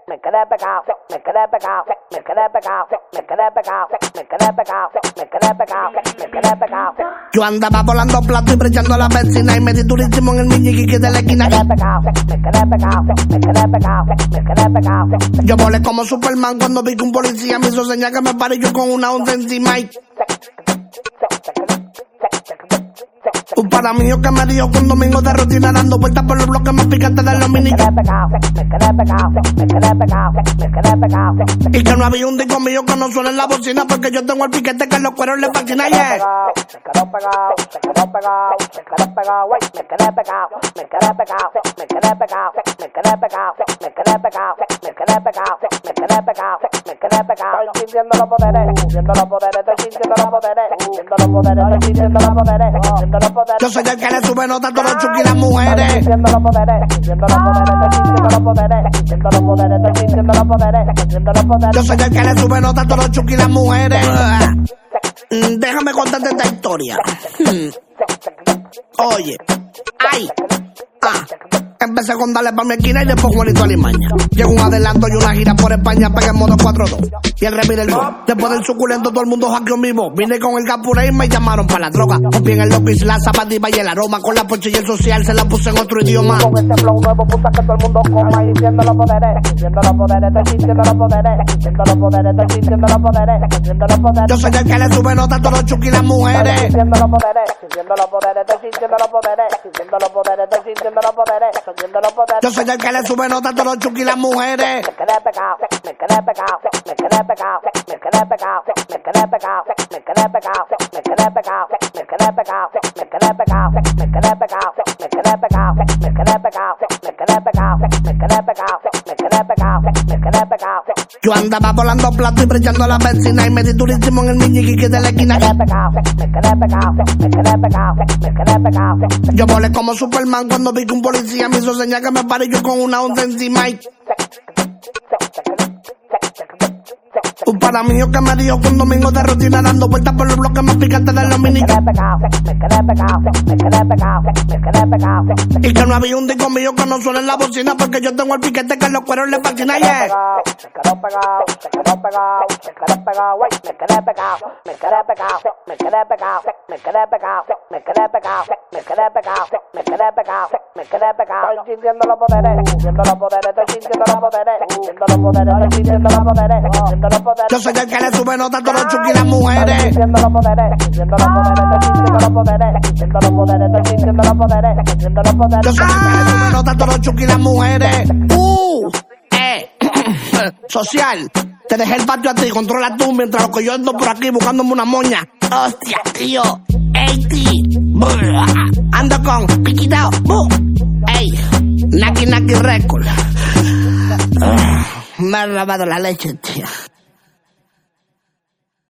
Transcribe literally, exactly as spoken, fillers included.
me quedé pegado, me quedé pegado, me quedé pegado, me quedé pegado, me quedé pegado, me quedé pegado, me quedé pegado. Yo andaba volando plato y brechando a la vecina y me di durísimo en el miñiqui de la esquina. Me quedé pegado, me quedé pegado, me quedé pegado, me quedé pegado. Yo volé como Superman cuando vi que un policía me hizo señal que me paré yo con una once encima y... Un para mío que me dio con domingo de rutina dando vueltas por los bloques más picantes de los mini. Me quedé pegado, me quedé pegado, me quedé pegado, me quedé pegado. Y que no había un disco mío que no suene en la bocina porque yo tengo el piquete que a los cueros le fascina. Yeah. Me quedé pegado, me quedé pegado, me quedé pegado, me quedé pegado, me quedé pegado, me quedé pegado, me quedé pegado, me quedé pegado, me quedé pegado, me quedé pegado, me quedé pegado. Estoy sintiendo los poderes, sintiendo los poderes, estoy sintiendo los poderes, sintiendo los poderes, estoy sintiendo los poderes, sintiendo los poderes. Yo soy el que le sube nota a todos los chuki y las mujeres. Sintiendo los poderes, sintiendo los poderes, estoy sintiendo los poderes, sintiendo los poderes, estoy sintiendo los poderes, sintiendo los poderes. Yo soy el que le sube nota a todos los chuki y las mujeres. Mm, Déjame contarte esta historia. Hmm. Oye, ay, ah. Empecé con darle pa' mi esquina y después Juanito Alimaña. Llegó un adelanto y una gira por España, pegué en modo cuatro dos. Y el remix del gol. Después del suculento todo el mundo hackeó mi voz. Vine con el Gapuré y me llamaron para la droga. Rompí en el Lopis, la zapativa y el aroma. Con la poche y el social se la puse en otro idioma. Con este flow nuevo puta que todo el mundo coma. Y sintiendo los poderes, sintiendo los poderes, estoy sintiendo los poderes, sintiendo los poderes, estoy sintiendo los poderes, sintiendo los poderes. Yo soy el que le sube nota a todos los chuki y las mujeres. Sintiendo los poderes, sintiendo los poderes, estoy sintiendo los poderes, sintiendo los poderes, estoy sintiendo los poderes, sintiendo los poderes. Yo soy el que le sube nota a todos los chuki y las mujeres. Me quedé pegado, me quedé pegado, me quedé pegado, me quedé pegado, me quedé pegado, me quedé pegado, me quedé pegado, me quedé pegado, me quedé pegado, me quedé pegado, me quedé pegado, me quedé pegado, me quedé pegado, me quedé pegado, me quedé pegado, me quedé pegado. Yo andaba volando plato y brechando a la vecina y me di durísimo en el miñiqui de la esquina. Me quedé pegado, me quedé pegado, me quedé pegado, me quedé pegado. Yo volé como Superman cuando vi que un policía me hizo señal que me paré yo con una once encima y... Un para mío que me dio con domingo de rutina dando vueltas por los bloques más picantes de los mini. Me quedé pegado, me quedé pegado, me quedé pegado, me quedé pegado. Y que no había un disco mío que no suene en la bocina porque yo tengo el piquete que a los cueros le fascina. Yeah. Me quedé pegado, me quedé pegado, me quedé pegado, me quedé pegado, me quedé pegado, me quedé pegado, me quedé pegado, me quedé pegado, me quedé pegado, me quedé pegado, me quedé pegado. Estoy sintiendo los poderes, sintiendo los poderes, estoy sintiendo los poderes, sintiendo los poderes, estoy sintiendo los poderes, sintiendo los poderes. Yo soy el que le sube nota a todos los chuki y las mujeres. Sintiendo los poderes, sintiendo los poderes, estoy sintiendo los poderes, sintiendo los poderes, estoy sintiendo los poderes, sintiendo los poderes. Yo soy el que le sube nota a todos los chuki y las mujeres. Uh, eh, social. Te dejé el patio a ti, controla tú mientras lo que yo ando por aquí buscándome una moña. Hostia, tío. Ey, tío. Ando con Piquitao. Ey, Naki Naki Record. Uh, me ha lavado la leche, tío.